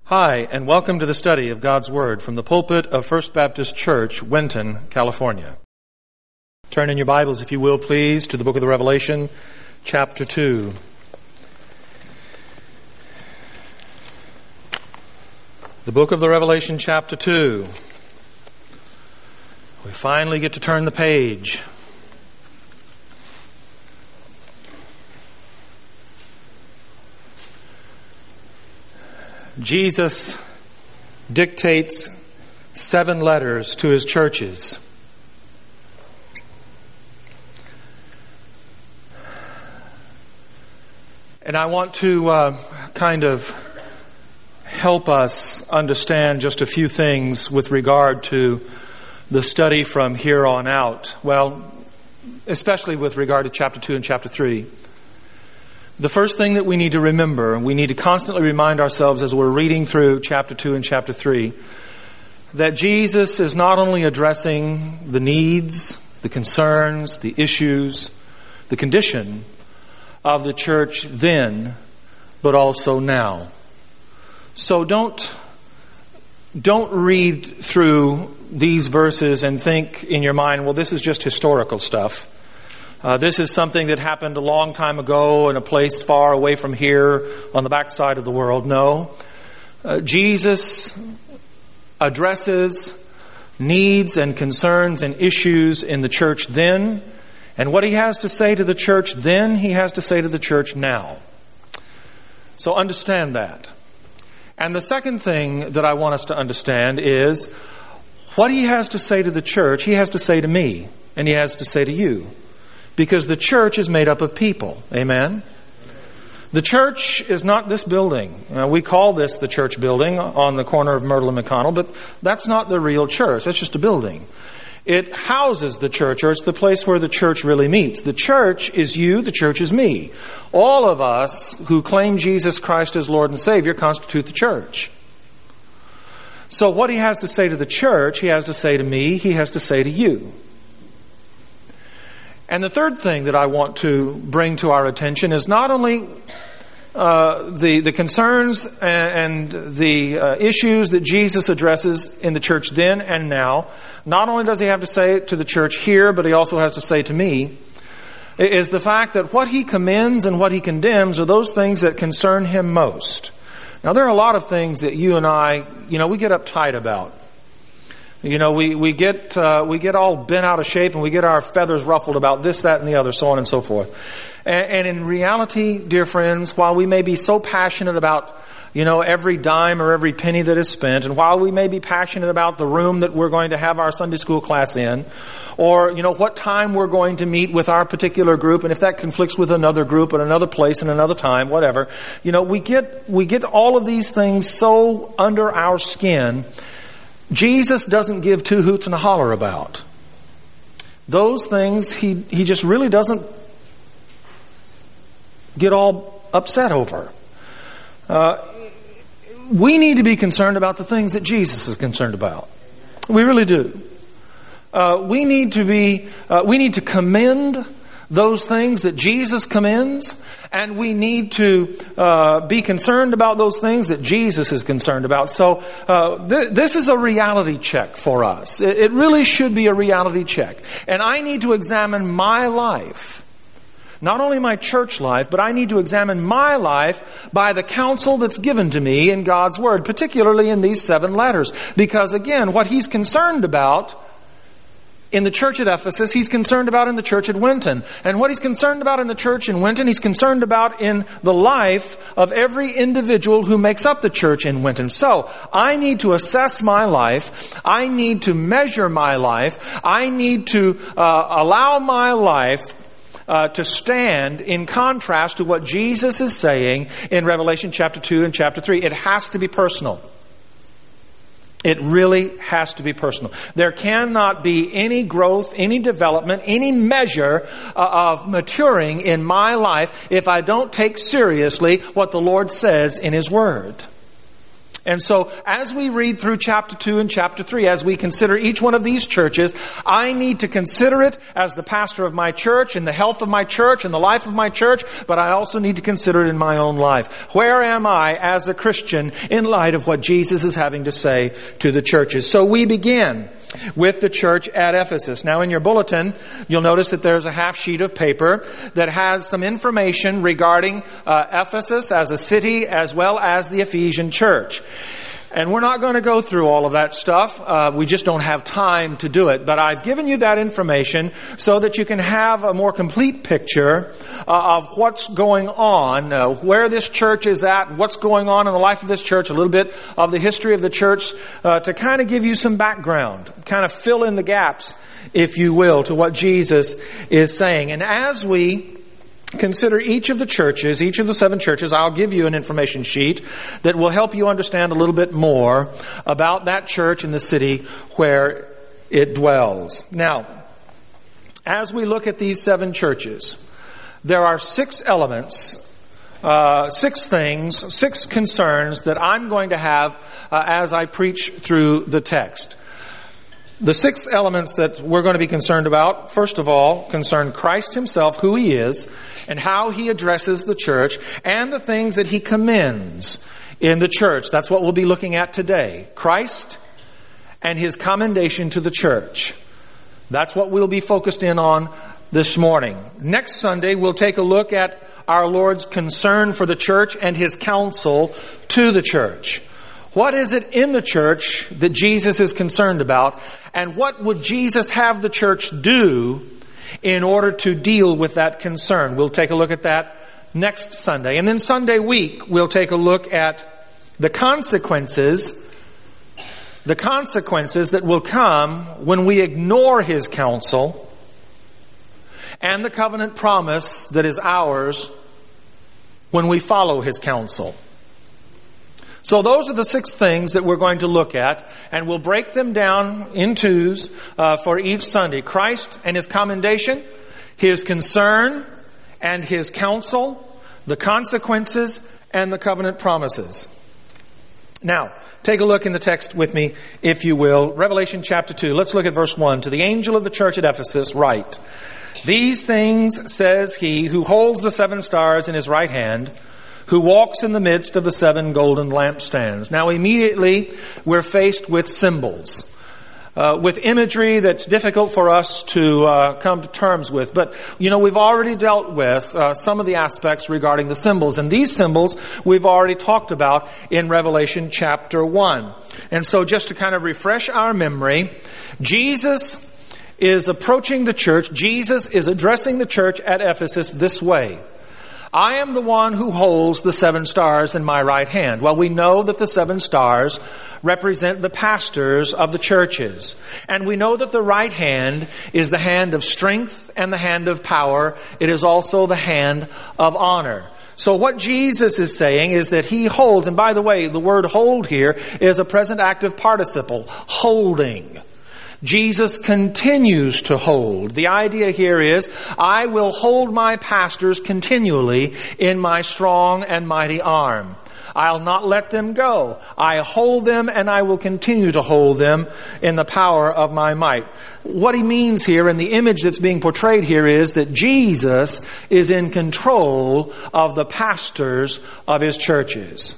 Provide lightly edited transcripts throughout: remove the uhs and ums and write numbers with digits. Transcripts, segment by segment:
Hi, and welcome to the study of God's Word from the pulpit of First Baptist Church, Winton, California. Turn in your Bibles, if you will, please, to the book of the Revelation, chapter 2. The book of the Revelation, chapter 2. We finally get to turn the page. Jesus dictates 7 letters to his churches. And I want to kind of help us understand just a few things with regard to the study from here on out. Well, especially with regard to chapter 2 and chapter 3. The first thing that we need to remember, and we need to constantly remind ourselves as we're reading through chapter 2 and chapter 3, that Jesus is not only addressing the needs, the concerns, the issues, the condition of the church then, but also now. So don't read through these verses and think in your mind, well, this is just historical stuff. This is something that happened a long time ago in a place far away from here on the backside of the world. No. Jesus addresses needs and concerns and issues in the church then. And what he has to say to the church then, he has to say to the church now. So understand that. And the second thing that I want us to understand is what he has to say to the church, he has to say to me, and he has to say to you. Because the church is made up of people. Amen? The church is not this building. We call this the church building on the corner of Myrtle and McConnell, but that's not the real church. That's just a building. It houses the church, or it's the place where the church really meets. The church is you, the church is me. All of us who claim Jesus Christ as Lord and Savior constitute the church. So what he has to say to the church, he has to say to me, he has to say to you. And the third thing that I want to bring to our attention is not only the concerns and the issues that Jesus addresses in the church then and now. Not only does he have to say it to the church here, but he also has to say to me, is the fact that what he commends and what he condemns are those things that concern him most. Now, there are a lot of things that you and I, we get uptight about. We get all bent out of shape and we get our feathers ruffled about this, that, and the other, so on and so forth. And in reality, dear friends, while we may be so passionate about, every dime or every penny that is spent, and while we may be passionate about the room that we're going to have our Sunday school class in, or, what time we're going to meet with our particular group, and if that conflicts with another group at another place and another time, whatever, we get all of these things so under our skin. Jesus doesn't give 2 hoots and a holler about. Those things he just really doesn't get all upset over. We need to be concerned about the things that Jesus is concerned about. We really do. We need to commend those things that Jesus commends, and we need to be concerned about those things that Jesus is concerned about. So this is a reality check for us. It really should be a reality check. And I need to examine my life. Not only my church life, but I need to examine my life by the counsel that's given to me in God's Word, particularly in these 7 letters. Because again, what he's concerned about in the church at Ephesus, he's concerned about in the church at Winton. And what he's concerned about in the church in Winton, he's concerned about in the life of every individual who makes up the church in Winton. So, I need to assess my life. I need to measure my life. I need to allow my life to stand in contrast to what Jesus is saying in Revelation chapter 2 and chapter 3. It has to be personal. It really has to be personal. There cannot be any growth, any development, any measure of maturing in my life if I don't take seriously what the Lord says in His Word. And so as we read through chapter 2 and chapter 3, as we consider each one of these churches, I need to consider it as the pastor of my church and the health of my church and the life of my church, but I also need to consider it in my own life. Where am I as a Christian in light of what Jesus is having to say to the churches? So we begin with the church at Ephesus. Now in your bulletin, you'll notice that there's a half sheet of paper that has some information regarding Ephesus as a city as well as the Ephesian church. And we're not going to go through all of that stuff. We just don't have time to do it. But I've given you that information so that you can have a more complete picture of what's going on, where this church is at, what's going on in the life of this church, a little bit of the history of the church, to kind of give you some background, kind of fill in the gaps, if you will, to what Jesus is saying. And as we consider each of the churches, each of the 7 churches, I'll give you an information sheet that will help you understand a little bit more about that church and the city where it dwells. Now, as we look at these 7 churches, there are 6 elements, 6 things, 6 concerns that I'm going to have as I preach through the text. The 6 elements that we're going to be concerned about, first of all, concern Christ himself, who he is, and how he addresses the church, and the things that he commends in the church. That's what we'll be looking at today. Christ and his commendation to the church. That's what we'll be focused in on this morning. Next Sunday, we'll take a look at our Lord's concern for the church and his counsel to the church. What is it in the church that Jesus is concerned about? And what would Jesus have the church do in order to deal with that concern? We'll take a look at that next Sunday. And then Sunday week, we'll take a look at the consequences that will come when we ignore his counsel, and the covenant promise that is ours when we follow his counsel. So those are the 6 things that we're going to look at, and we'll break them down in twos for each Sunday. Christ and his commendation, his concern and his counsel, the consequences, and the covenant promises. Now, take a look in the text with me, if you will. Revelation chapter 2. Let's look at verse 1. To the angel of the church at Ephesus write, "These things says he who holds the 7 stars in his right hand, who walks in the midst of the 7 golden lampstands." Now immediately we're faced with symbols, with imagery that's difficult for us to come to terms with. But, we've already dealt with some of the aspects regarding the symbols. And these symbols we've already talked about in Revelation chapter 1. And so just to kind of refresh our memory, Jesus is approaching the church. Jesus is addressing the church at Ephesus this way. "I am the one who holds the 7 stars in my right hand." Well, we know that the 7 stars represent the pastors of the churches. And we know that the right hand is the hand of strength and the hand of power. It is also the hand of honor. So what Jesus is saying is that he holds, and by the way, the word hold here is a present active participle, holding. Jesus continues to hold. The idea here is, I will hold my pastors continually in my strong and mighty arm. I'll not let them go. I hold them and I will continue to hold them in the power of my might. What he means here, and the image that's being portrayed here, is that Jesus is in control of the pastors of his churches.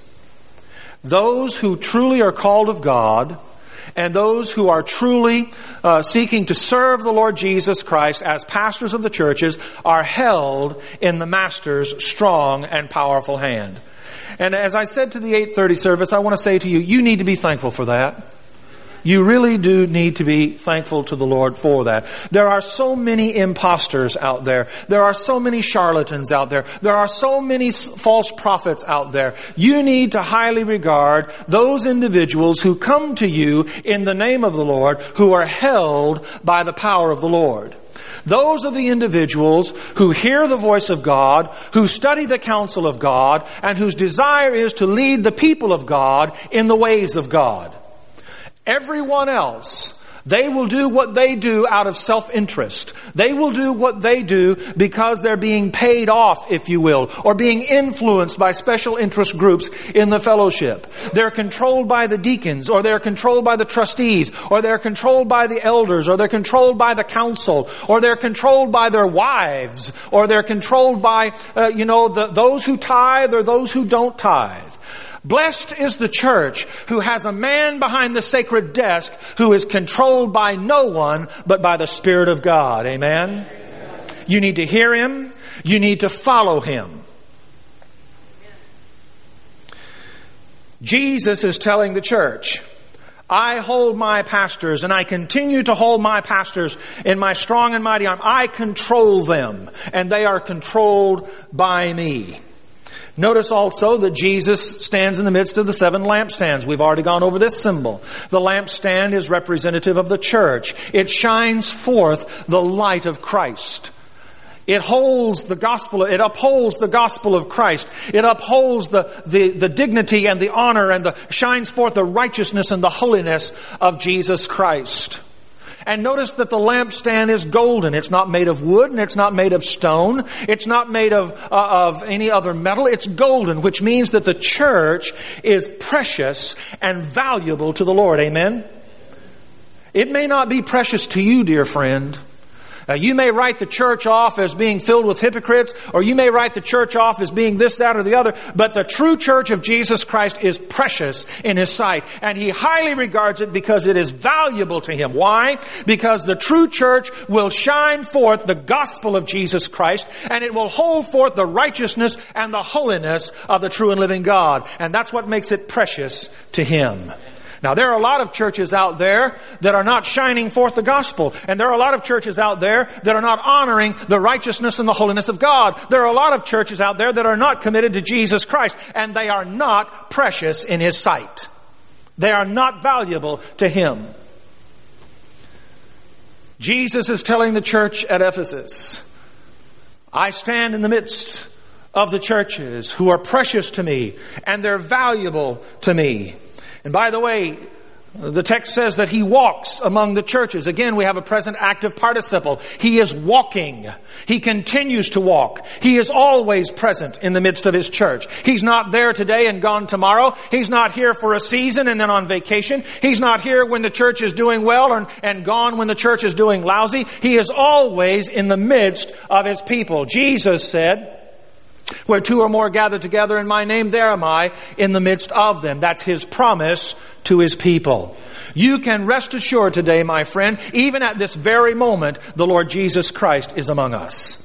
Those who truly are called of God, and those who are truly seeking to serve the Lord Jesus Christ as pastors of the churches, are held in the Master's strong and powerful hand. And as I said to the 8:30 service, I want to say to you, you need to be thankful for that. You really do need to be thankful to the Lord for that. There are so many imposters out there. There are so many charlatans out there. There are so many false prophets out there. You need to highly regard those individuals who come to you in the name of the Lord, who are held by the power of the Lord. Those are the individuals who hear the voice of God, who study the counsel of God, and whose desire is to lead the people of God in the ways of God. Everyone else They will do what they do out of self-interest. They will do what they do because they're being paid off, if you will, or being influenced by special interest groups in the fellowship. They're controlled by the deacons, or they're controlled by the trustees, or they're controlled by the elders, or they're controlled by the council, or they're controlled by their wives, or they're controlled by, those who tithe or those who don't tithe. Blessed is the church who has a man behind the sacred desk who is controlled by no one but by the Spirit of God. Amen? You need to hear him. You need to follow him. Jesus is telling the church, I hold my pastors and I continue to hold my pastors in my strong and mighty arm. I control them and they are controlled by me. Notice also that Jesus stands in the midst of the 7 lampstands. We've already gone over this symbol. The lampstand is representative of the church. It shines forth the light of Christ. It holds the gospel. It upholds the gospel of Christ. It upholds the dignity and the honor and shines forth the righteousness and the holiness of Jesus Christ. And notice that the lampstand is golden. It's not made of wood and it's not made of stone. It's not made of any other metal. It's golden, which means that the church is precious and valuable to the Lord. Amen? It may not be precious to you, dear friend. You may write the church off as being filled with hypocrites, or you may write the church off as being this, that, or the other, but the true church of Jesus Christ is precious in His sight, and He highly regards it because it is valuable to Him. Why? Because the true church will shine forth the gospel of Jesus Christ, and it will hold forth the righteousness and the holiness of the true and living God, and that's what makes it precious to Him. Now, there are a lot of churches out there that are not shining forth the gospel. And there are a lot of churches out there that are not honoring the righteousness and the holiness of God. There are a lot of churches out there that are not committed to Jesus Christ. And they are not precious in His sight. They are not valuable to Him. Jesus is telling the church at Ephesus, I stand in the midst of the churches who are precious to me and they're valuable to me. And by the way, the text says that He walks among the churches. Again, we have a present active participle. He is walking. He continues to walk. He is always present in the midst of His church. He's not there today and gone tomorrow. He's not here for a season and then on vacation. He's not here when the church is doing well and gone when the church is doing lousy. He is always in the midst of His people. Jesus said, where 2 or more gather together in my name, there am I in the midst of them. That's His promise to His people. You can rest assured today, my friend, even at this very moment, the Lord Jesus Christ is among us.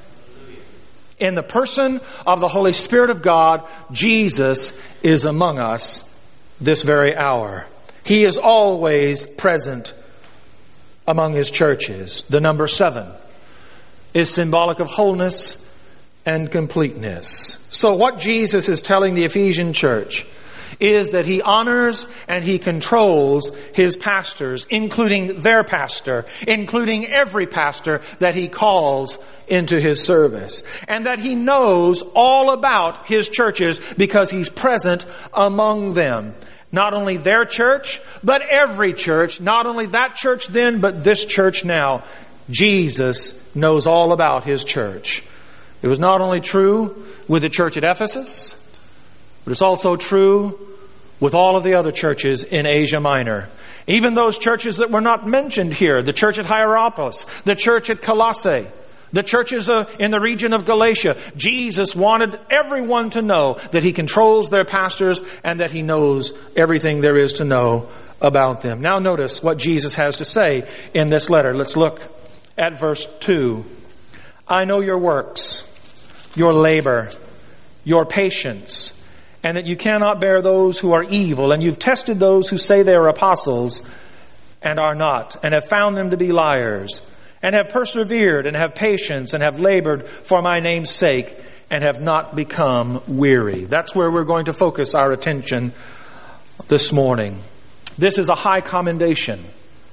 In the person of the Holy Spirit of God, Jesus is among us this very hour. He is always present among His churches. The number 7 is symbolic of wholeness and completeness. So what Jesus is telling the Ephesian church is that He honors and He controls His pastors, including their pastor, including every pastor that He calls into His service. And that He knows all about His churches because He's present among them. Not only their church, but every church. Not only that church then, but this church now. Jesus knows all about His church. It was not only true with the church at Ephesus, but it's also true with all of the other churches in Asia Minor. Even those churches that were not mentioned here, the church at Hierapolis, the church at Colossae, the churches in the region of Galatia. Jesus wanted everyone to know that He controls their pastors and that He knows everything there is to know about them. Now notice what Jesus has to say in this letter. Let's look at verse 2. I know your works, your labor, your patience, and that you cannot bear those who are evil, and you've tested those who say they are apostles and are not, and have found them to be liars, and have persevered and have patience and have labored for my name's sake and have not become weary. That's where we're going to focus our attention this morning. This is a high commendation.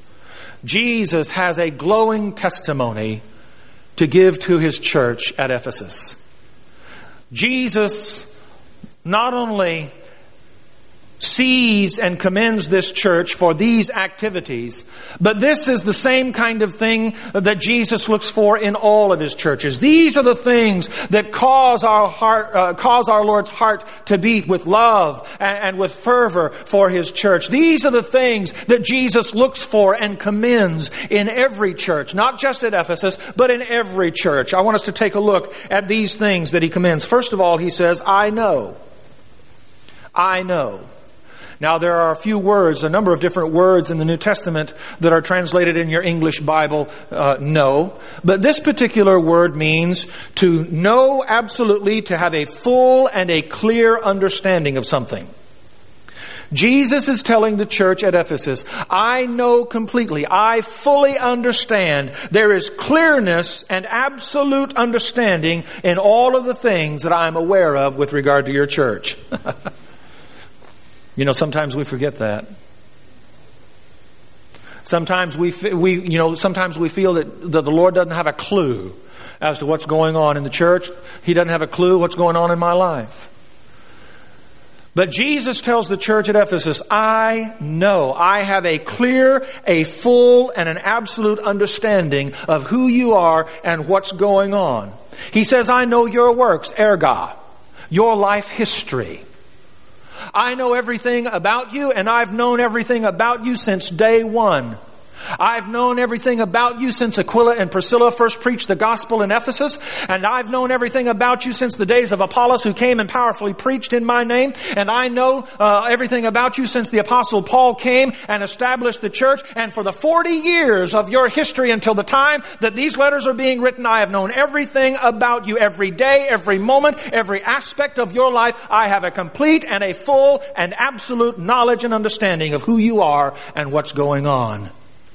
Jesus has a glowing testimony to give to His church at Ephesus. Jesus not only sees and commends this church for these activities. But this is the same kind of thing that Jesus looks for in all of His churches. These are the things that cause our Lord's heart to beat with love and with fervor for His church. These are the things that Jesus looks for and commends in every church, not just at Ephesus, but in every church. I want us to take a look at these things that He commends. First of all, He says, I know. I know. Now, there are a number of different words in the New Testament that are translated in your English Bible, know. But this particular word means to know absolutely, to have a full and a clear understanding of something. Jesus is telling the church at Ephesus, I know completely, I fully understand. There is clearness and absolute understanding in all of the things that I'm aware of with regard to your church. You know, sometimes we forget that. Sometimes we feel that the Lord doesn't have a clue as to what's going on in the church. He doesn't have a clue what's going on in my life. But Jesus tells the church at Ephesus, I know. I have a clear, a full, and an absolute understanding of who you are and what's going on. He says, I know your works, erga, your life history. I know everything about you, and I've known everything about you since day one. I've known everything about you since Aquila and Priscilla first preached the gospel in Ephesus. And I've known everything about you since the days of Apollos, who came and powerfully preached in my name. And I know everything about you since the Apostle Paul came and established the church. And for the 40 years of your history until the time that these letters are being written, I have known everything about you. Every day, every moment, every aspect of your life, I have a complete and a full and absolute knowledge and understanding of who you are and what's going on.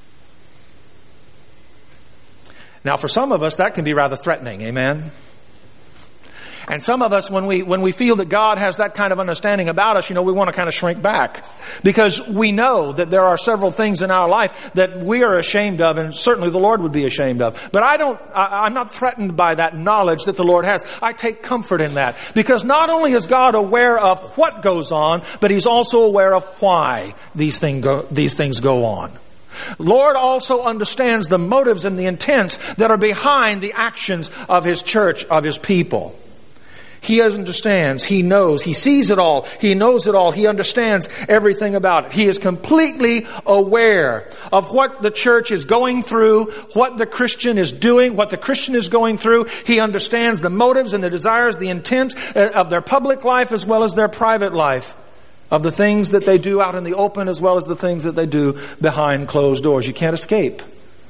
Now, for some of us, that can be rather threatening, amen? And some of us, when we feel that God has that kind of understanding about us, we want to kind of shrink back. Because we know that there are several things in our life that we are ashamed of, and certainly the Lord would be ashamed of. But I'm not threatened by that knowledge that the Lord has. I take comfort in that. Because not only is God aware of what goes on, but He's also aware of why these things go on. Lord also understands the motives and the intents that are behind the actions of His church, of His people. He understands, He knows, He sees it all, He knows it all, He understands everything about it. He is completely aware of what the church is going through, what the Christian is doing, what the Christian is going through. He understands the motives and the desires, the intent of their public life as well as their private life. Of the things that they do out in the open as well as the things that they do behind closed doors. You can't escape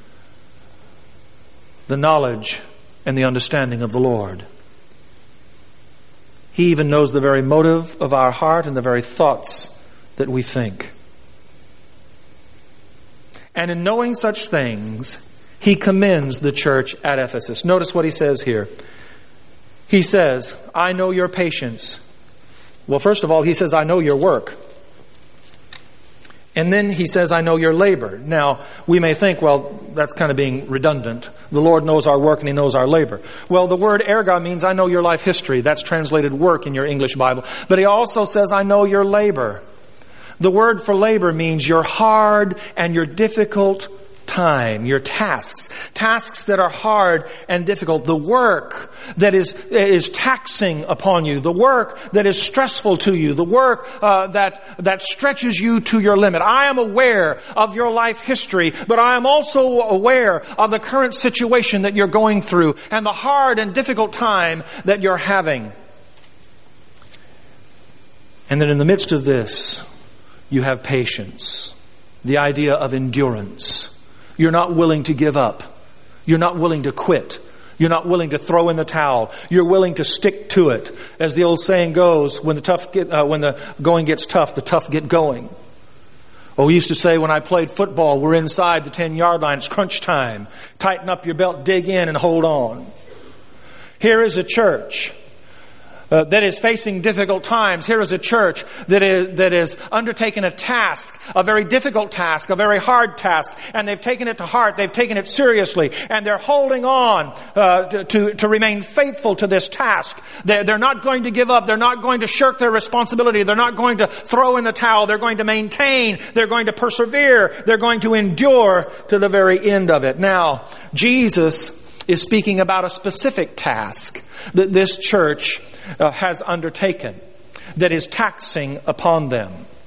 the knowledge and the understanding of the Lord. He even knows the very motive of our heart and the very thoughts that we think. And in knowing such things, He commends the church at Ephesus. Notice what He says here. He says, I know your patience. Well, first of all, He says, I know your work. And then He says, I know your labor. Now, we may think, well, that's kind of being redundant. The Lord knows our work and He knows our labor. Well, the word erga means I know your life history. That's translated work in your English Bible. But He also says, I know your labor. The word for labor means your hard and your difficult time, your tasks that are hard and difficult, the work that is taxing upon you, the work that is stressful to you, the work that stretches you to your limit. I am aware of your life history, but I am also aware of the current situation that you're going through and the hard and difficult time that you're having. And then in the midst of this, you have patience, the idea of endurance. You're not willing to give up. You're not willing to quit. You're not willing to throw in the towel. You're willing to stick to it. As the old saying goes, when the going gets tough, the tough get going. Oh, we used to say when I played football, we're inside the 10-yard line. It's crunch time. Tighten up your belt, dig in, and hold on. Here is a church that is facing difficult times. Here is a church that is undertaken a task, a very difficult task, a very hard task, and they've taken it to heart. They've taken it seriously, and they're holding on to remain faithful to this task. They're not going to give up. They're not going to shirk their responsibility. They're not going to throw in the towel. They're going to maintain. They're going to persevere. They're going to endure to the very end of it. Now, Jesus is speaking about a specific task that this church has undertaken that is taxing upon them.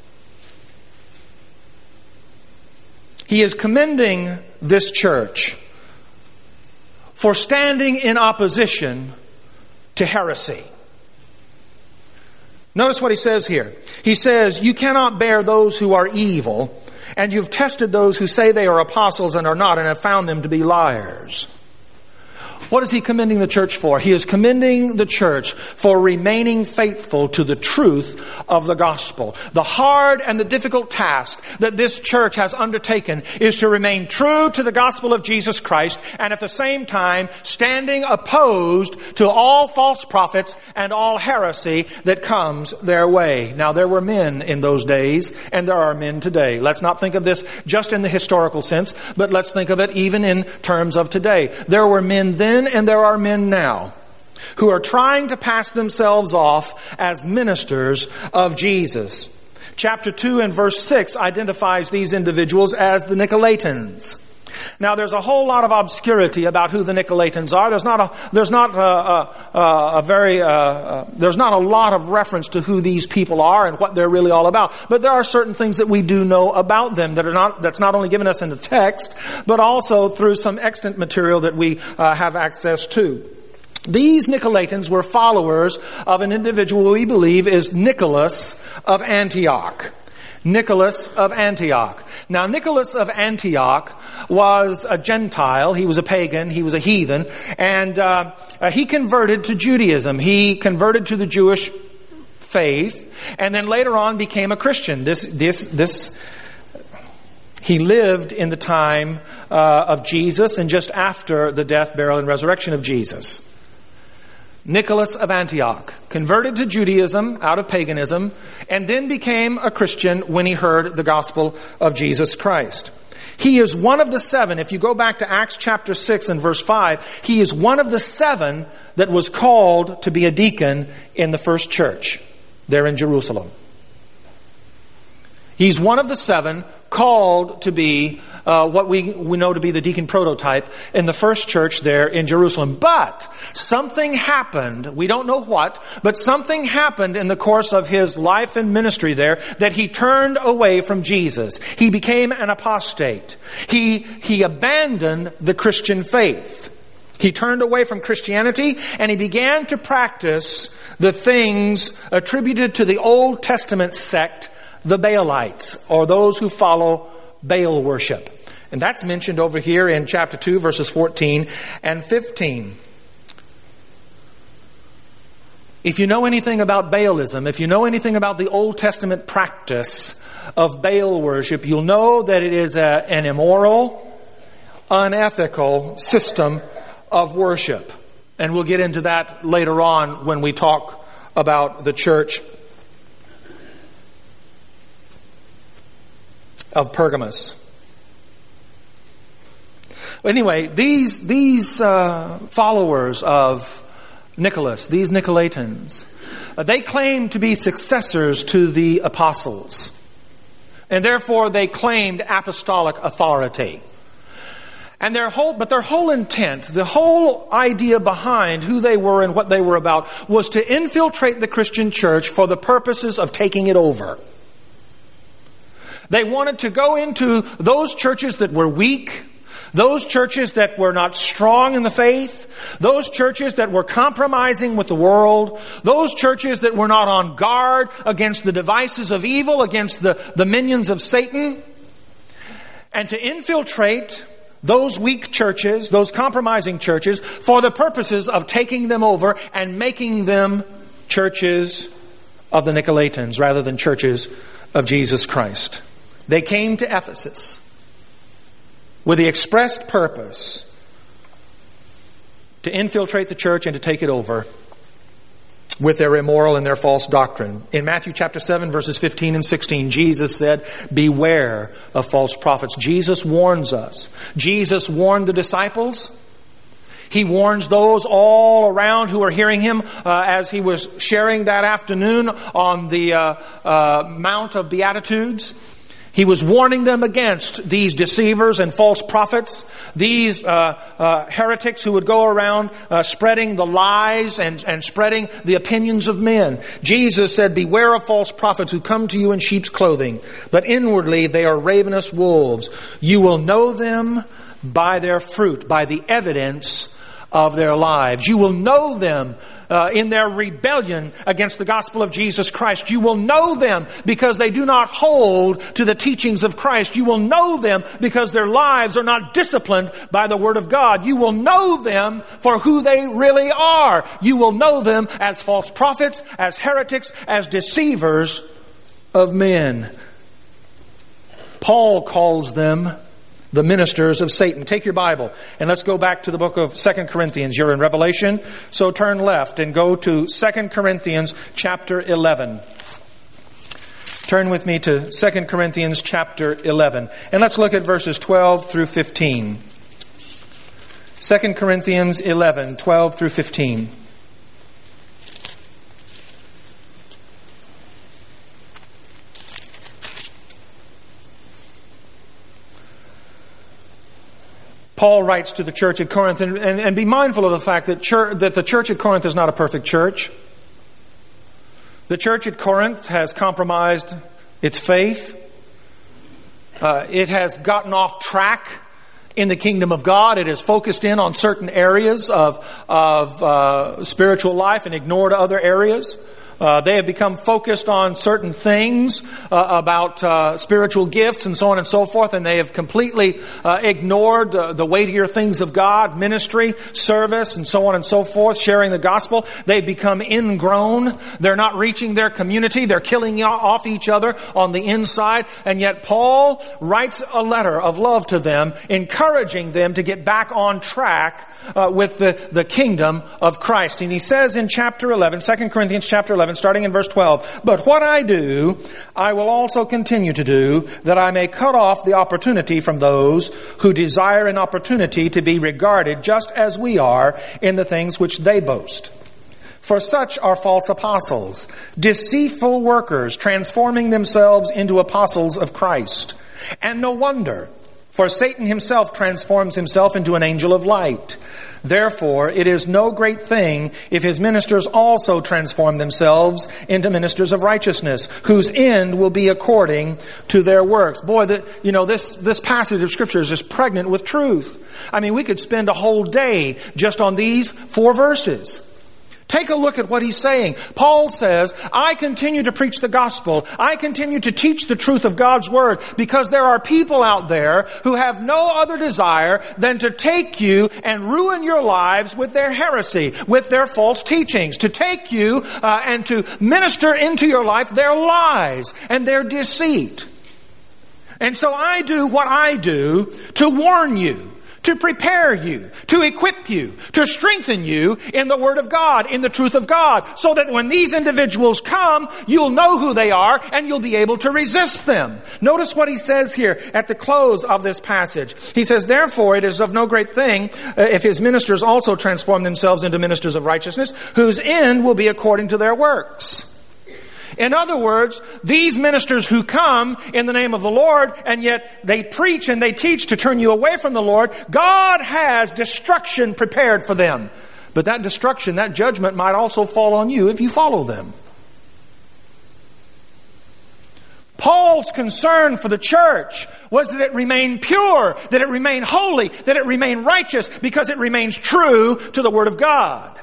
He is commending this church for standing in opposition to heresy. Notice what he says here. He says, "You cannot bear those who are evil, and you've tested those who say they are apostles and are not, and have found them to be liars." What is he commending the church for? He is commending the church for remaining faithful to the truth of the gospel. The hard and the difficult task that this church has undertaken is to remain true to the gospel of Jesus Christ, and at the same time standing opposed to all false prophets and all heresy that comes their way. Now, there were men in those days, and there are men today. Let's not think of this just in the historical sense, but let's think of it even in terms of today. There were men then, and there are men now who are trying to pass themselves off as ministers of Jesus. Chapter 2 and verse 6 identifies these individuals as the Nicolaitans. Now, there's a whole lot of obscurity about who the Nicolaitans are. There's not a lot of reference to who these people are and what they're really all about. But there are certain things that we do know about them that's not only given us in the text, but also through some extant material that we have access to. These Nicolaitans were followers of an individual we believe is Nicholas of Antioch. Nicholas of Antioch. Now, Nicholas of Antioch was a Gentile. He was a pagan. He was a heathen. And he converted to Judaism. He converted to the Jewish faith. And then later on became a Christian. He lived in the time of Jesus and just after the death, burial, and resurrection of Jesus. Nicholas of Antioch converted to Judaism out of paganism and then became a Christian when he heard the gospel of Jesus Christ. He is one of the 7. If you go back to Acts chapter 6 and verse 5, he is one of the 7 that was called to be a deacon in the first church there in Jerusalem. He's one of the 7 called to be what we know to be the deacon prototype in the first church there in Jerusalem. But something happened, we don't know what, but something happened in the course of his life and ministry there that he turned away from Jesus. He became an apostate. He abandoned the Christian faith. He turned away from Christianity and he began to practice the things attributed to the Old Testament sect, the Baalites, or those who follow Baal worship. And that's mentioned over here in chapter 2, verses 14 and 15. If you know anything about Baalism, if you know anything about the Old Testament practice of Baal worship, you'll know that it is an immoral, unethical system of worship. And we'll get into that later on when we talk about the church of Pergamos. Anyway, these followers of Nicholas, these Nicolaitans, they claimed to be successors to the apostles. And therefore they claimed apostolic authority. And their whole intent, the whole idea behind who they were and what they were about was to infiltrate the Christian church for the purposes of taking it over. They wanted to go into those churches that were weak, those churches that were not strong in the faith, those churches that were compromising with the world, those churches that were not on guard against the devices of evil, against the minions of Satan, and to infiltrate those weak churches, those compromising churches, for the purposes of taking them over and making them churches of the Nicolaitans rather than churches of Jesus Christ. They came to Ephesus with the expressed purpose to infiltrate the church and to take it over. with their immoral and their false doctrine. In Matthew chapter 7, verses 15 and 16, Jesus said, beware of false prophets. Jesus warns us. Jesus warned the disciples. He warns those all around who are hearing Him as He was sharing that afternoon on the Mount of Beatitudes. He was warning them against these deceivers and false prophets, these heretics who would go around spreading the lies and spreading the opinions of men. Jesus said, beware of false prophets who come to you in sheep's clothing, but inwardly they are ravenous wolves. You will know them by their fruit, by the evidence of their lives. You will know them in their rebellion against the gospel of Jesus Christ. You will know them because they do not hold to the teachings of Christ. You will know them because their lives are not disciplined by the Word of God. You will know them for who they really are. You will know them as false prophets, as heretics, as deceivers of men. Paul calls them the ministers of Satan. Take your Bible and let's go back to the book of 2 Corinthians. You're in Revelation, so turn left and go to 2 Corinthians chapter 11. Turn with me to 2 Corinthians chapter 11. And let's look at verses 12 through 15. 2 Corinthians 11, 12 through 15. Paul writes to the church at Corinth, and be mindful of the fact that the church at Corinth is not a perfect church. The church at Corinth has compromised its faith. It has gotten off track in the kingdom of God. It has focused in on certain areas of spiritual life and ignored other areas. They have become focused on certain things about spiritual gifts and so on and so forth, and they have completely ignored the weightier things of God, ministry, service, and so on and so forth, sharing the gospel. They've become ingrown. They're not reaching their community. They're killing off each other on the inside. And yet Paul writes a letter of love to them, encouraging them to get back on track with the kingdom of Christ. And he says in chapter 11, 2 Corinthians chapter 11, starting in verse 12, but what I do, I will also continue to do, that I may cut off the opportunity from those who desire an opportunity to be regarded just as we are in the things which they boast. For such are false apostles, deceitful workers, transforming themselves into apostles of Christ. And no wonder, for Satan himself transforms himself into an angel of light. Therefore, it is no great thing if his ministers also transform themselves into ministers of righteousness, whose end will be according to their works. Boy, this passage of Scripture is just pregnant with truth. I mean, we could spend a whole day just on these 4 verses. Take a look at what he's saying. Paul says, I continue to preach the gospel. I continue to teach the truth of God's word because there are people out there who have no other desire than to take you and ruin your lives with their heresy, with their false teachings, to take you and to minister into your life their lies and their deceit. And so I do what I do to warn you, to prepare you, to equip you, to strengthen you in the Word of God, in the truth of God, so that when these individuals come, you'll know who they are and you'll be able to resist them. Notice what he says here at the close of this passage. He says, therefore, it is of no great thing if his ministers also transform themselves into ministers of righteousness, whose end will be according to their works. In other words, these ministers who come in the name of the Lord, and yet they preach and they teach to turn you away from the Lord, God has destruction prepared for them. But that destruction, that judgment might also fall on you if you follow them. Paul's concern for the church was that it remain pure, that it remain holy, that it remain righteous, because it remains true to the Word of God.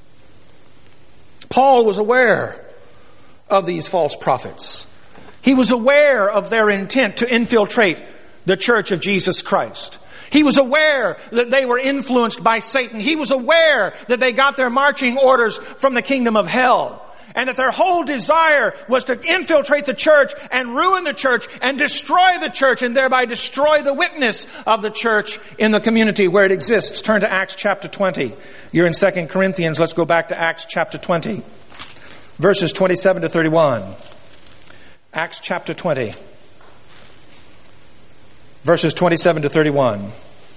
Paul was aware of these false prophets. He was aware of their intent to infiltrate the church of Jesus Christ. He was aware that they were influenced by Satan. He was aware that they got their marching orders from the kingdom of hell, and that their whole desire was to infiltrate the church and ruin the church and destroy the church, and thereby destroy the witness of the church in the community where it exists. Turn to Acts chapter 20. You're in 2 Corinthians. Let's go back to Acts chapter 20. verses 27 to 31. Acts chapter 20, verses 27 to 31.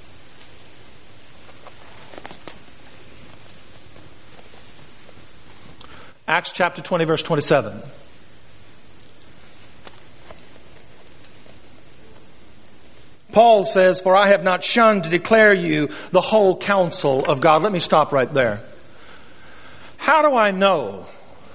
Acts chapter 20, verse 27. Paul says, "For I have not shunned to declare you the whole counsel of God." Let me stop right there. How do I know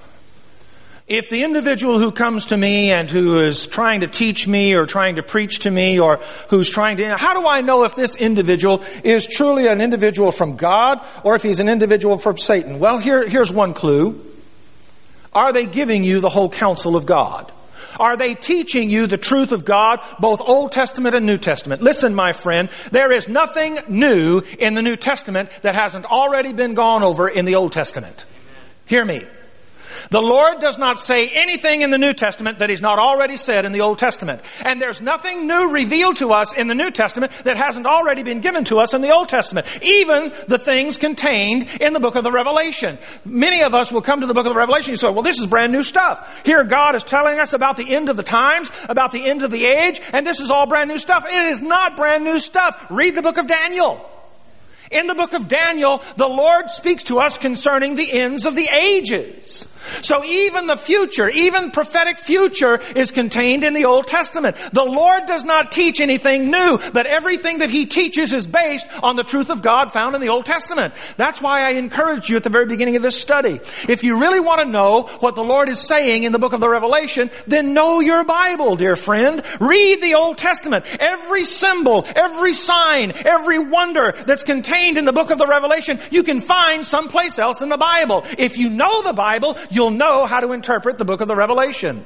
if the individual who comes to me and who is trying to teach me or trying to preach to me or who's trying to... How do I know if this individual is truly an individual from God or if he's an individual from Satan? Well, here's one clue. Are they giving you the whole counsel of God? Are they teaching you the truth of God, both Old Testament and New Testament? Listen, my friend, there is nothing new in the New Testament that hasn't already been gone over in the Old Testament. Hear me. The Lord does not say anything in the New Testament that He's not already said in the Old Testament. And there's nothing new revealed to us in the New Testament that hasn't already been given to us in the Old Testament. Even the things contained in the book of the Revelation. Many of us will come to the book of the Revelation and say, well, this is brand new stuff. Here God is telling us about the end of the times, about the end of the age, and this is all brand new stuff. It is not brand new stuff. Read the book of Daniel. In the book of Daniel, the Lord speaks to us concerning the ends of the ages. So even the future, even prophetic future is contained in the Old Testament. The Lord does not teach anything new, but everything that He teaches is based on the truth of God found in the Old Testament. That's why I encouraged you at the very beginning of this study. If you really want to know what the Lord is saying in the book of the Revelation, then know your Bible, dear friend. Read the Old Testament. Every symbol, every sign, every wonder that's contained in the book of the Revelation, you can find someplace else in the Bible. If you know the Bible, you'll know how to interpret the book of the Revelation.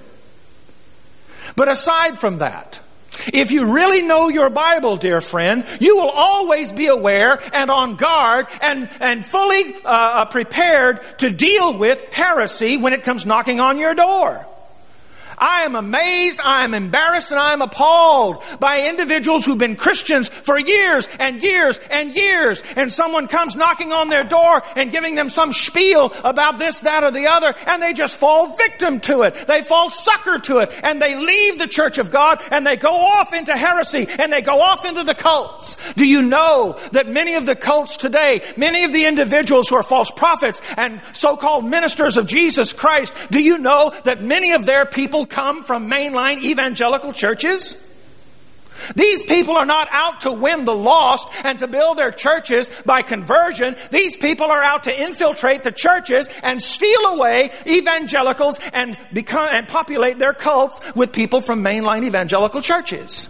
But aside from that, if you really know your Bible, dear friend, you will always be aware and on guard and fully prepared to deal with heresy when it comes knocking on your door. I am amazed, I am embarrassed, and I am appalled by individuals who've been Christians for years and years and years, and someone comes knocking on their door and giving them some spiel about this, that, or the other, and they just fall victim to it. They fall sucker to it, and they leave the church of God, and they go off into heresy, and they go off into the cults. Do you know that many of the cults today, many of the individuals who are false prophets and so-called ministers of Jesus Christ, do you know that many of their people come from mainline evangelical churches? These people are not out to win the lost and to build their churches by conversion. These people are out to infiltrate the churches and steal away evangelicals and populate their cults with people from mainline evangelical churches.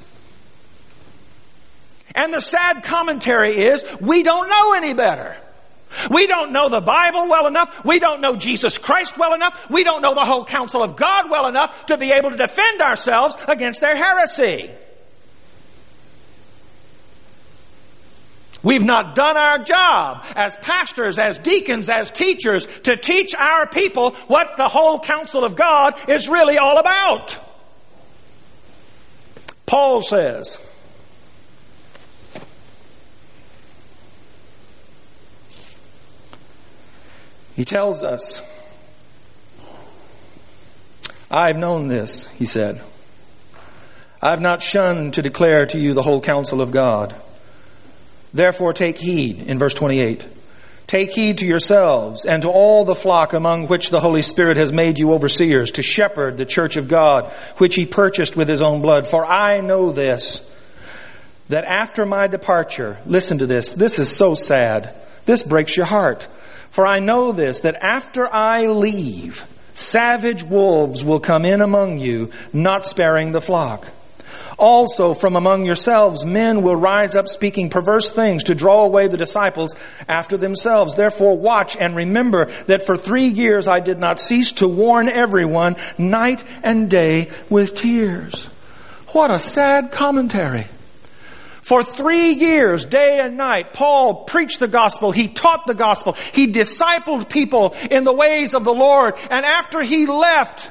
And the sad commentary is, we don't know any better. We don't know the Bible well enough. We don't know Jesus Christ well enough. We don't know the whole counsel of God well enough to be able to defend ourselves against their heresy. We've not done our job as pastors, as deacons, as teachers to teach our people what the whole counsel of God is really all about. Paul says, he tells us, I've known this, he said. I've not shunned to declare to you the whole counsel of God. Therefore take heed, in verse 28. Take heed to yourselves and to all the flock among which the Holy Spirit has made you overseers, to shepherd the church of God, which He purchased with His own blood. For I know this, that after my departure, listen to this, this is so sad. This breaks your heart. For I know this, that after I leave, savage wolves will come in among you, not sparing the flock. Also from among yourselves men will rise up speaking perverse things to draw away the disciples after themselves. Therefore watch and remember that for 3 years I did not cease to warn everyone night and day with tears. What a sad commentary. For 3 years, day and night, Paul preached the gospel. He taught the gospel. He discipled people in the ways of the Lord. And after he left,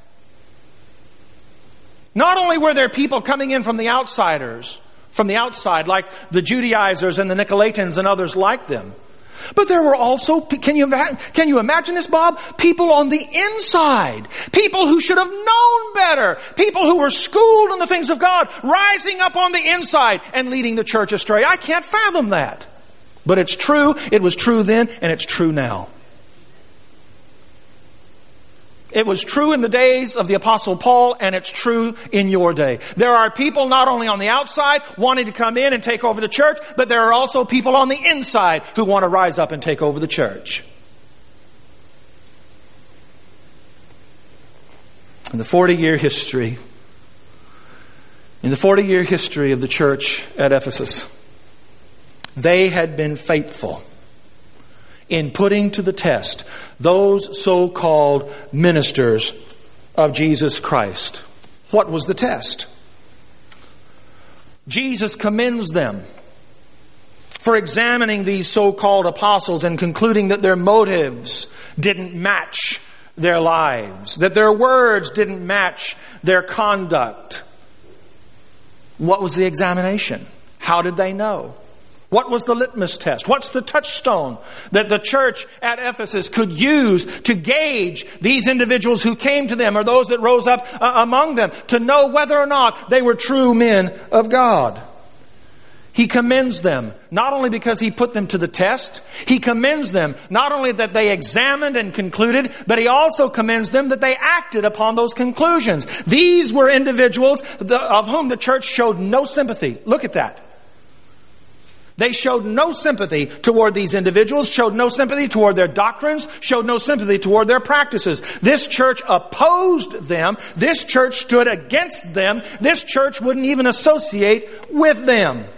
not only were there people coming in from the outside, like the Judaizers and the Nicolaitans and others like them, But there were also, can you imagine this, Bob? People on the inside. People who should have known better. People who were schooled in the things of God, rising up on the inside and leading the church astray. I can't fathom that. But it's true. It was true then, and it's true now. It was true in the days of the Apostle Paul, and it's true in your day. There are people not only on the outside wanting to come in and take over the church, but there are also people on the inside who want to rise up and take over the church. In the 40-year history of the church at Ephesus, they had been faithful in putting to the test those so-called ministers of Jesus Christ. What was the test? Jesus commends them for examining these so-called apostles and concluding that their motives didn't match their lives, that their words didn't match their conduct. What was the examination? How did they know? What was the litmus test? What's the touchstone that the church at Ephesus could use to gauge these individuals who came to them or those that rose up among them to know whether or not they were true men of God? He commends them, not only because He put them to the test, He commends them not only that they examined and concluded, but He also commends them that they acted upon those conclusions. These were individuals of whom the church showed no sympathy. Look at that. They showed no sympathy toward these individuals, showed no sympathy toward their doctrines, showed no sympathy toward their practices. This church opposed them. This church stood against them. This church wouldn't even associate with them.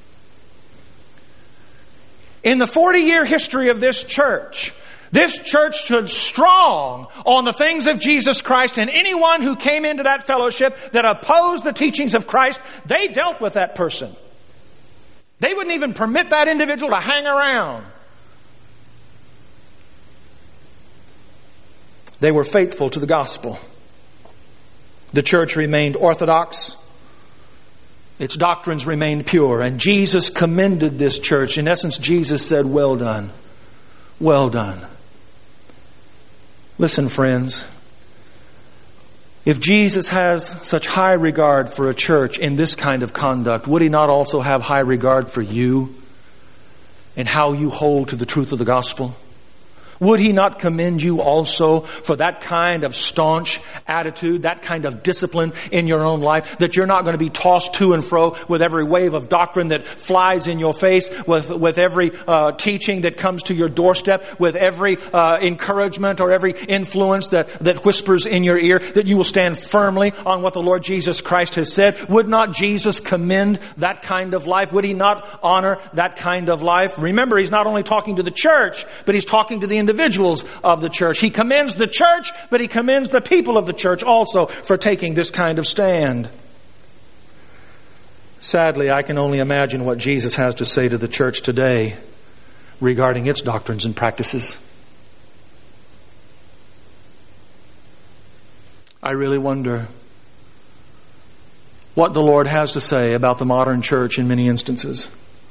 In the 40-year history of this church stood strong on the things of Jesus Christ, and anyone who came into that fellowship that opposed the teachings of Christ, they dealt with that person. They wouldn't even permit that individual to hang around. They were faithful to the gospel. The church remained orthodox. Its doctrines remained pure. And Jesus commended this church. In essence, Jesus said, "Well done. Well done." Listen, friends. If Jesus has such high regard for a church in this kind of conduct, would He not also have high regard for you and how you hold to the truth of the gospel? Would He not commend you also for that kind of staunch attitude, that kind of discipline in your own life, that you're not going to be tossed to and fro with every wave of doctrine that flies in your face, with every teaching that comes to your doorstep, with every encouragement or every influence that whispers in your ear, that you will stand firmly on what the Lord Jesus Christ has said? Would not Jesus commend that kind of life? Would He not honor that kind of life? Remember, He's not only talking to the church, but He's talking to the individuals of the church. He commends the church, but He commends the people of the church also for taking this kind of stand. Sadly, I can only imagine what Jesus has to say to the church today regarding its doctrines and practices. I really wonder what the Lord has to say about the modern church in many instances.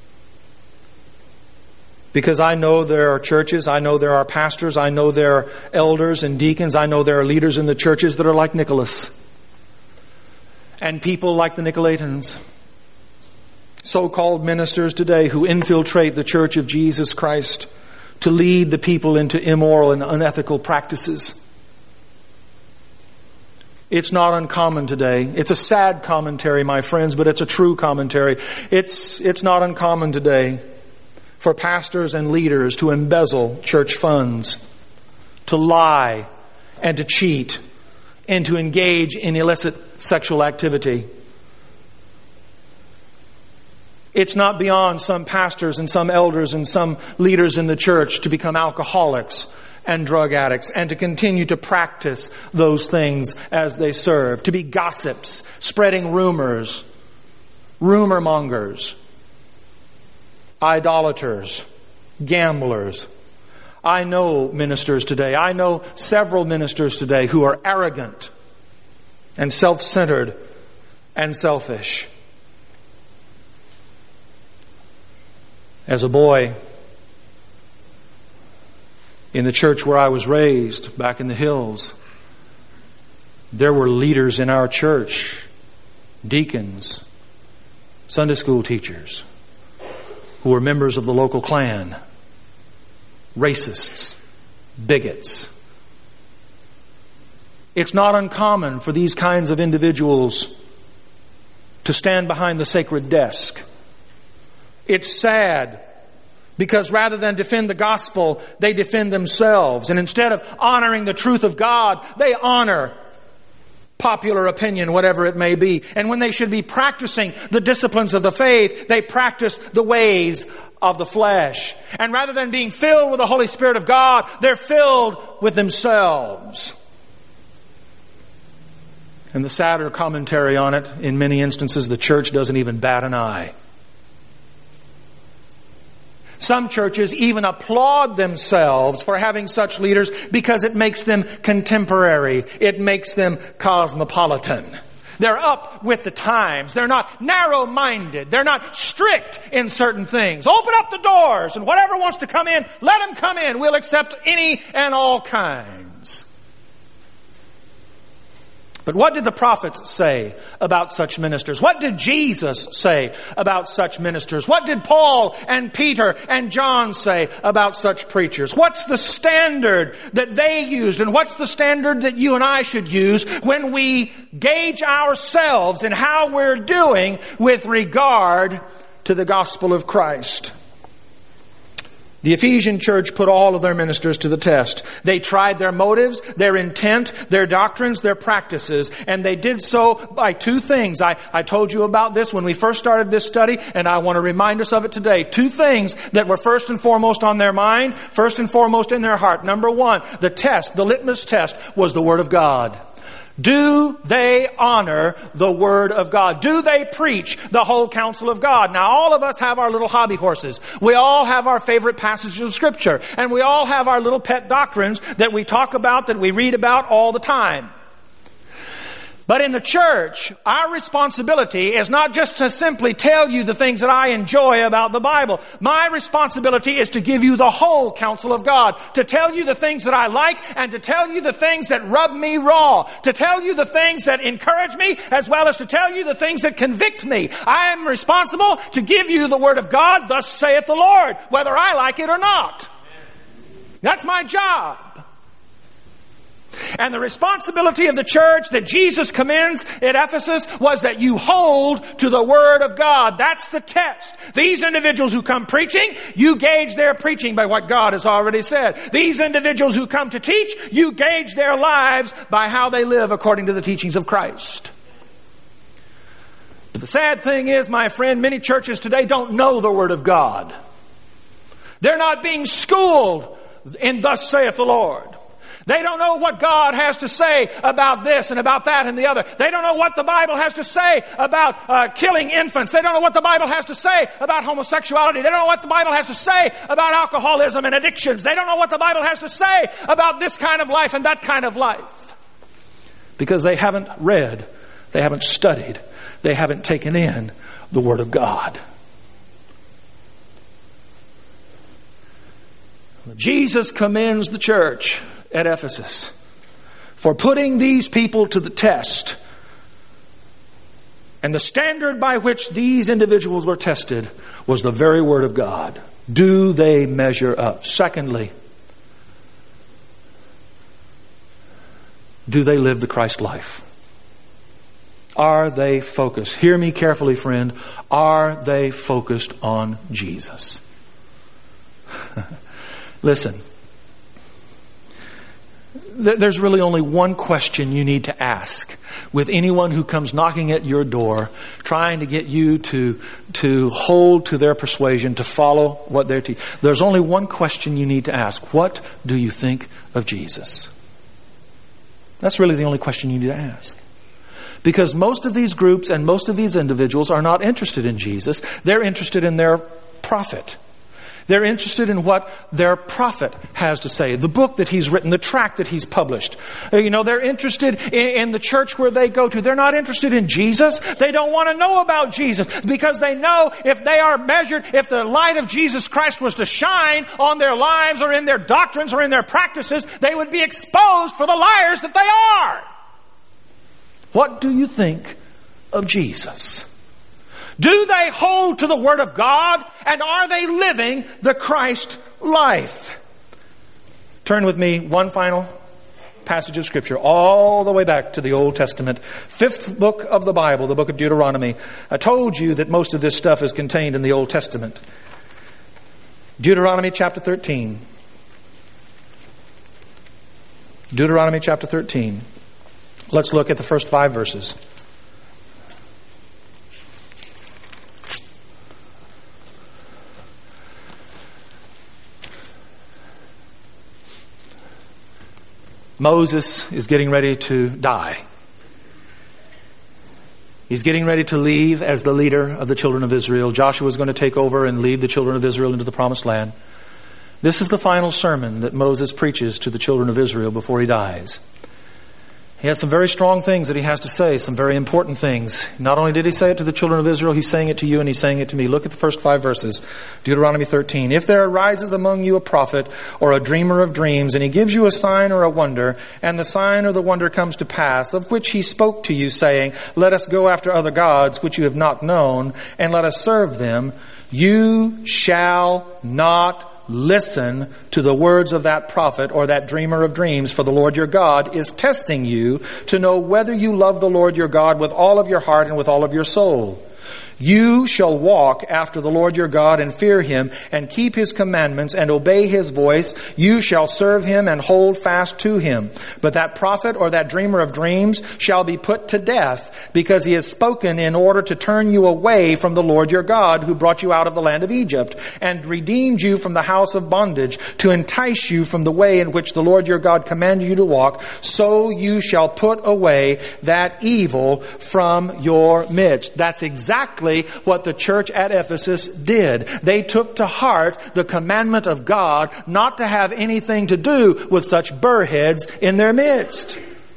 Because I know there are churches, I know there are pastors, I know there are elders and deacons, I know there are leaders in the churches that are like Nicholas. And people like the Nicolaitans. So-called ministers today who infiltrate the church of Jesus Christ to lead the people into immoral and unethical practices. It's not uncommon today. It's a sad commentary, my friends, but it's a true commentary. It's not uncommon today for pastors and leaders to embezzle church funds, to lie and to cheat, and to engage in illicit sexual activity. It's not beyond some pastors and some elders and some leaders in the church to become alcoholics and drug addicts and to continue to practice those things as they serve, to be gossips, spreading rumors, rumor mongers, idolaters, gamblers. I know ministers today. I know several ministers today who are arrogant and self-centered and selfish. As a boy, In the church where I was raised, back in the hills, there were leaders in our church, deacons, Sunday school teachers, who were members of the local Klan, racists, bigots. It's not uncommon for these kinds of individuals to stand behind the sacred desk. It's sad because rather than defend the gospel, they defend themselves. And instead of honoring the truth of God, they honor popular opinion, whatever it may be. And when they should be practicing the disciplines of the faith, they practice the ways of the flesh. And rather than being filled with the Holy Spirit of God, they're filled with themselves. And the sadder commentary on it, in many instances, the church doesn't even bat an eye. Some churches even applaud themselves for having such leaders because it makes them contemporary. It makes them cosmopolitan. They're up with the times. They're not narrow-minded. They're not strict in certain things. Open up the doors and whatever wants to come in, let them come in. We'll accept any and all kinds. But what did the prophets say about such ministers? What did Jesus say about such ministers? What did Paul and Peter and John say about such preachers? What's the standard that they used? And what's the standard that you and I should use when we gauge ourselves in how we're doing with regard to the gospel of Christ? The Ephesian church put all of their ministers to the test. They tried their motives, their intent, their doctrines, their practices, and they did so by two things. I told you about this when we first started this study, and I want to remind us of it today. Two things that were first and foremost on their mind, first and foremost in their heart. Number one, the test, the litmus test, was the Word of God. Do they honor the Word of God? Do they preach the whole counsel of God? Now, all of us have our little hobby horses. We all have our favorite passages of Scripture. And we all have our little pet doctrines that we talk about, that we read about all the time. But in the church, our responsibility is not just to simply tell you the things that I enjoy about the Bible. My responsibility is to give you the whole counsel of God, to tell you the things that I like and to tell you the things that rub me raw, to tell you the things that encourage me as well as to tell you the things that convict me. I am responsible to give you the Word of God, thus saith the Lord, whether I like it or not. That's my job. And the responsibility of the church that Jesus commends at Ephesus was that you hold to the Word of God. That's the test. These individuals who come preaching, you gauge their preaching by what God has already said. These individuals who come to teach, you gauge their lives by how they live according to the teachings of Christ. But the sad thing is, my friend, many churches today don't know the Word of God. They're not being schooled in thus saith the Lord. They don't know what God has to say about this and about that and the other. They don't know what the Bible has to say about killing infants. They don't know what the Bible has to say about homosexuality. They don't know what the Bible has to say about alcoholism and addictions. They don't know what the Bible has to say about this kind of life and that kind of life. Because they haven't read, they haven't studied, they haven't taken in the Word of God. Jesus commends the church at Ephesus for putting these people to the test. And the standard by which these individuals were tested was the very Word of God. Do they measure up? Secondly, do they live the Christ life? Are they focused? Hear me carefully, friend. Are they focused on Jesus? Listen. There's really only one question you need to ask with anyone who comes knocking at your door, trying to get you to hold to their persuasion, to follow what they're teaching. There's only one question you need to ask. What do you think of Jesus? That's really the only question you need to ask. Because most of these groups and most of these individuals are not interested in Jesus. They're interested in their profit. They're interested in what their prophet has to say, the book that he's written, the tract that he's published. They're interested in the church where they go to. They're not interested in Jesus. They don't want to know about Jesus because they know if they are measured, if the light of Jesus Christ was to shine on their lives or in their doctrines or in their practices, they would be exposed for the liars that they are. What do you think of Jesus? Do they hold to the Word of God? And are they living the Christ life? Turn with me one final passage of Scripture all the way back to the Old Testament. 5th book of the Bible, the book of Deuteronomy. I told you that most of this stuff is contained in the Old Testament. Deuteronomy chapter 13. Deuteronomy chapter 13. Let's look at the first 5 verses. Moses is getting ready to die. He's getting ready to leave as the leader of the children of Israel. Joshua is going to take over and lead the children of Israel into the promised land. This is the final sermon that Moses preaches to the children of Israel before he dies. He has some very strong things that he has to say, some very important things. Not only did he say it to the children of Israel, he's saying it to you and he's saying it to me. Look at the first 5 verses. Deuteronomy 13. If there arises among you a prophet or a dreamer of dreams, and he gives you a sign or a wonder, and the sign or the wonder comes to pass, of which he spoke to you, saying, let us go after other gods which you have not known, and let us serve them, you shall not listen to the words of that prophet or that dreamer of dreams, for the Lord your God is testing you to know whether you love the Lord your God with all of your heart and with all of your soul. You shall walk after the Lord your God and fear him and keep his commandments and obey his voice. You shall serve him and hold fast to him. But that prophet or that dreamer of dreams shall be put to death because he has spoken in order to turn you away from the Lord your God who brought you out of the land of Egypt and redeemed you from the house of bondage to entice you from the way in which the Lord your God commanded you to walk. So you shall put away that evil from your midst. That's exactly what the church at Ephesus did. They took to heart the commandment of God not to have anything to do with such burrheads in their midst.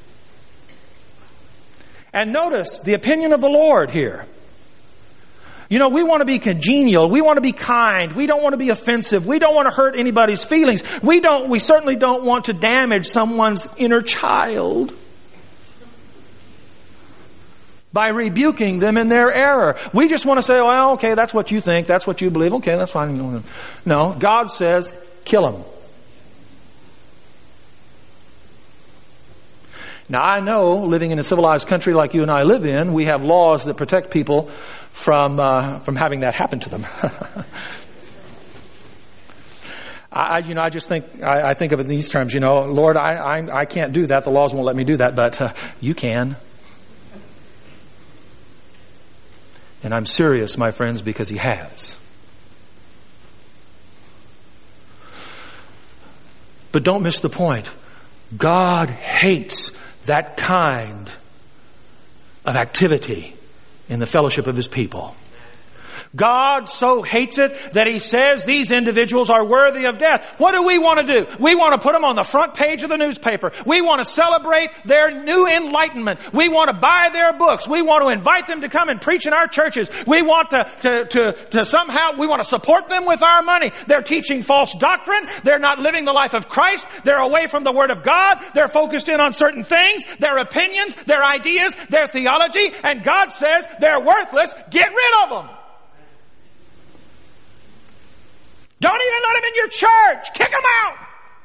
And notice the opinion of the Lord here. We want to be congenial. We want to be kind. We don't want to be offensive. We don't want to hurt anybody's feelings. We certainly don't want to damage someone's inner child by rebuking them in their error. We just want to say, well, okay, that's what you think. That's what you believe. Okay, that's fine. No, God says, kill them. Now, I know, living in a civilized country like you and I live in, we have laws that protect people from having that happen to them. I just think, I think of it in these terms, Lord, I can't do that. The laws won't let me do that, but you can. And I'm serious, my friends, because he has. But don't miss the point. God hates that kind of activity in the fellowship of his people. God so hates it that he says these individuals are worthy of death. What do we want to do? We want to put them on the front page of the newspaper. We want to celebrate their new enlightenment. We want to buy their books. We want to invite them to come and preach in our churches. We want to somehow, we want to support them with our money. They're teaching false doctrine. They're not living the life of Christ. They're away from the Word of God. They're focused in on certain things, their opinions, their ideas, their theology, and God says they're worthless. Get rid of them. Don't even let them in your church. Kick them out.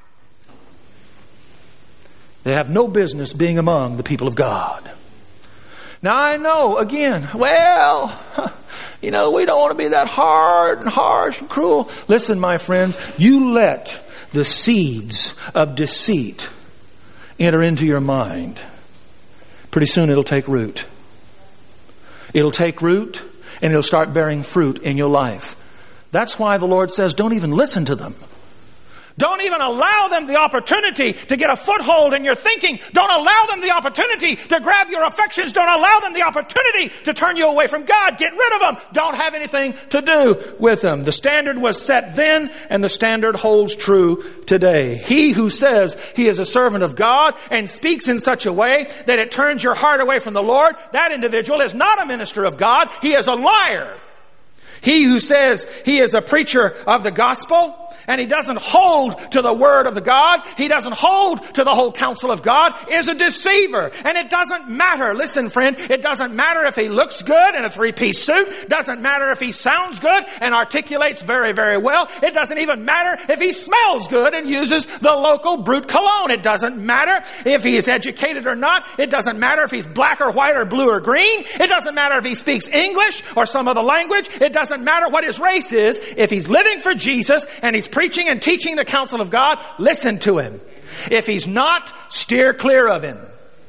They have no business being among the people of God. Now I know, again, we don't want to be that hard and harsh and cruel. Listen, my friends, you let the seeds of deceit enter into your mind. Pretty soon it'll take root. It'll take root and it'll start bearing fruit in your life. That's why the Lord says, don't even listen to them. Don't even allow them the opportunity to get a foothold in your thinking. Don't allow them the opportunity to grab your affections. Don't allow them the opportunity to turn you away from God. Get rid of them. Don't have anything to do with them. The standard was set then, and the standard holds true today. He who says he is a servant of God and speaks in such a way that it turns your heart away from the Lord, that individual is not a minister of God. He is a liar. He who says he is a preacher of the gospel and he doesn't hold to the word of the God, he doesn't hold to the whole counsel of God, is a deceiver. And it doesn't matter, listen friend, it doesn't matter if he looks good in a three-piece suit, doesn't matter if he sounds good and articulates very, very well, it doesn't even matter if he smells good and uses the local Brut cologne, it doesn't matter if he is educated or not, it doesn't matter if he's black or white or blue or green, it doesn't matter if he speaks English or some other language, it doesn't matter what his race is, if he's living for Jesus and he's preaching and teaching the counsel of God, listen to him. If he's not, steer clear of him.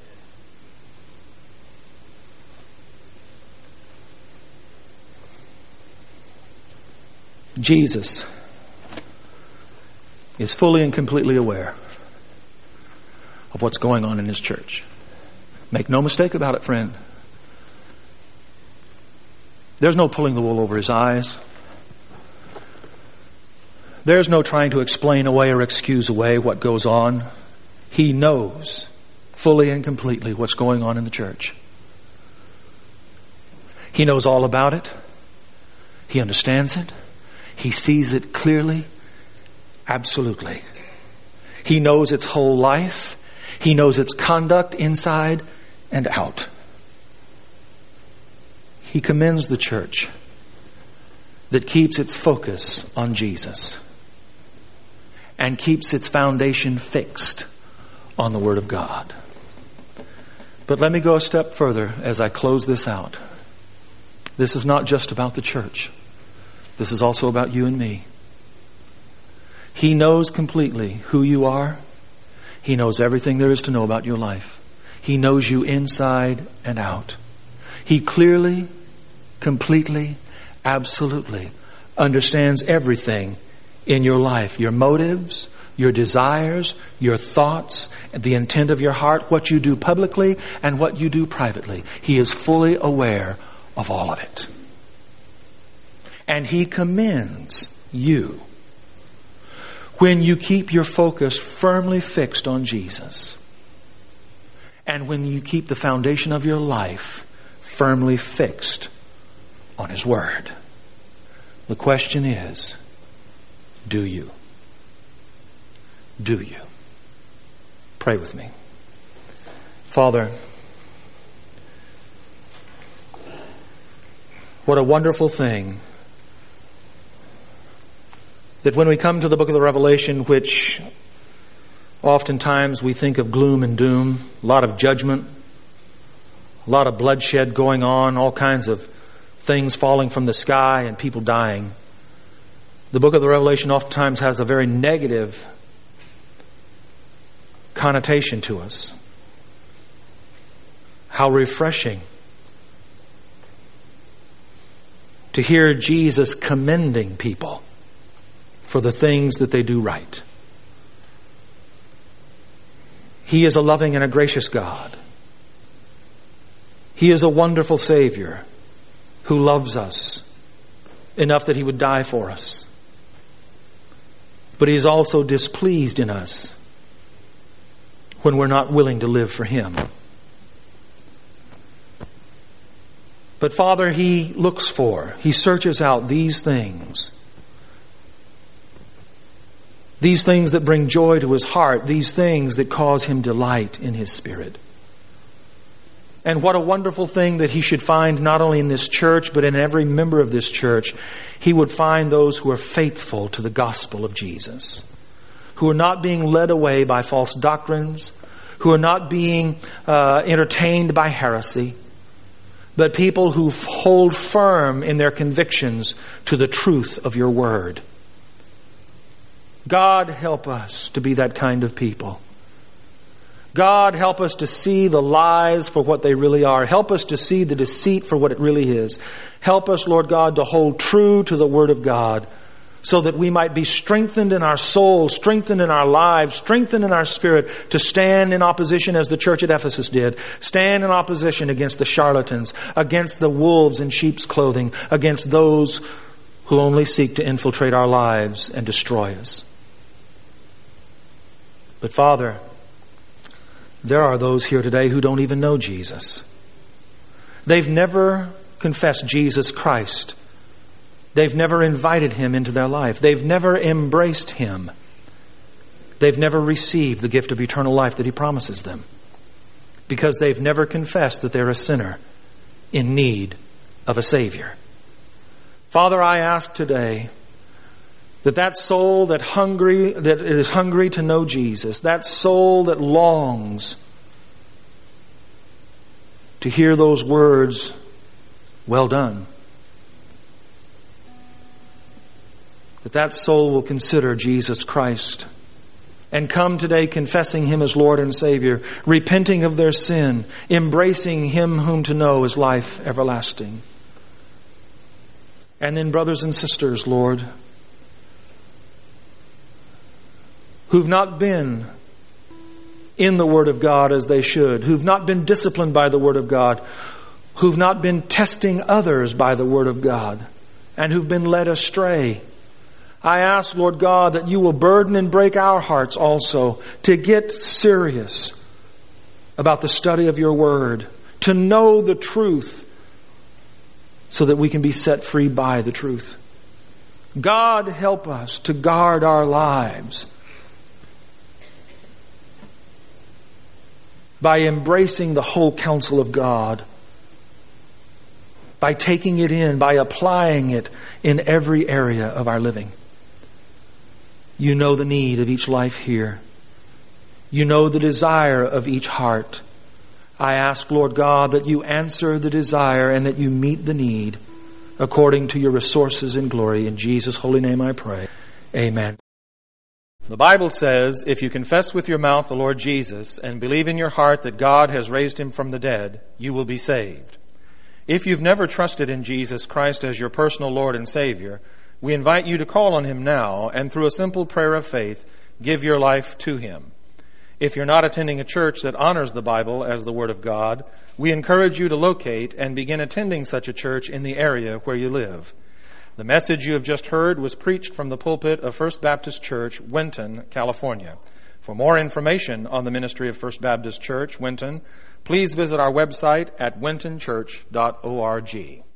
Jesus is fully and completely aware of what's going on in his church. Make no mistake about it, friend. There's no pulling the wool over his eyes. There's no trying to explain away or excuse away what goes on. He knows fully and completely what's going on in the church. He knows all about it. He understands it. He sees it clearly. Absolutely. He knows its whole life. He knows its conduct inside and out. He commends the church that keeps its focus on Jesus and keeps its foundation fixed on the Word of God. But let me go a step further as I close this out. This is not just about the church. This is also about you and me. He knows completely who you are. He knows everything there is to know about your life. He knows you inside and out. He clearly, completely, absolutely understands everything in your life. Your motives, your desires, your thoughts, the intent of your heart, what you do publicly and what you do privately. He is fully aware of all of it. And he commends you when you keep your focus firmly fixed on Jesus. And when you keep the foundation of your life firmly fixed on his word. The question is, do you? Do you? Pray with me. Father, what a wonderful thing that when we come to the book of the Revelation, which oftentimes we think of gloom and doom, a lot of judgment, a lot of bloodshed going on, all kinds of things falling from the sky and people dying. The book of the Revelation oftentimes has a very negative connotation to us. How refreshing to hear Jesus commending people for the things that they do right. He is a loving and a gracious God. He is a wonderful Savior who loves us enough that he would die for us. But he is also displeased in us when we're not willing to live for him. But Father, he searches out these things that bring joy to his heart, these things that cause him delight in his spirit. And what a wonderful thing that he should find not only in this church, but in every member of this church. He would find those who are faithful to the gospel of Jesus, who are not being led away by false doctrines, who are not being entertained by heresy, but people who hold firm in their convictions to the truth of your word. God, help us to be that kind of people. God, help us to see the lies for what they really are. Help us to see the deceit for what it really is. Help us, Lord God, to hold true to the Word of God so that we might be strengthened in our soul, strengthened in our lives, strengthened in our spirit to stand in opposition as the church at Ephesus did. Stand in opposition against the charlatans, against the wolves in sheep's clothing, against those who only seek to infiltrate our lives and destroy us. But Father, there are those here today who don't even know Jesus. They've never confessed Jesus Christ. They've never invited Him into their life. They've never embraced Him. They've never received the gift of eternal life that He promises them, because they've never confessed that they're a sinner in need of a Savior. Father, I ask today that soul that is hungry to know Jesus, that soul that longs to hear those words, "Well done," that soul will consider Jesus Christ and come today confessing Him as Lord and Savior, repenting of their sin, embracing Him whom to know is life everlasting. And then brothers and sisters, Lord, who've not been in the Word of God as they should, who've not been disciplined by the Word of God, who've not been testing others by the Word of God, and who've been led astray, I ask, Lord God, that You will burden and break our hearts also to get serious about the study of Your Word, to know the truth so that we can be set free by the truth. God, help us to guard our lives by embracing the whole counsel of God, by taking it in, by applying it in every area of our living. You know the need of each life here. You know the desire of each heart. I ask, Lord God, that You answer the desire and that You meet the need according to Your resources in glory. In Jesus' holy name I pray. Amen. The Bible says, if you confess with your mouth the Lord Jesus and believe in your heart that God has raised Him from the dead, you will be saved. If you've never trusted in Jesus Christ as your personal Lord and Savior, we invite you to call on Him now and through a simple prayer of faith, give your life to Him. If you're not attending a church that honors the Bible as the Word of God, we encourage you to locate and begin attending such a church in the area where you live. The message you have just heard was preached from the pulpit of First Baptist Church, Winton, California. For more information on the ministry of First Baptist Church, Winton, please visit our website at wintonchurch.org.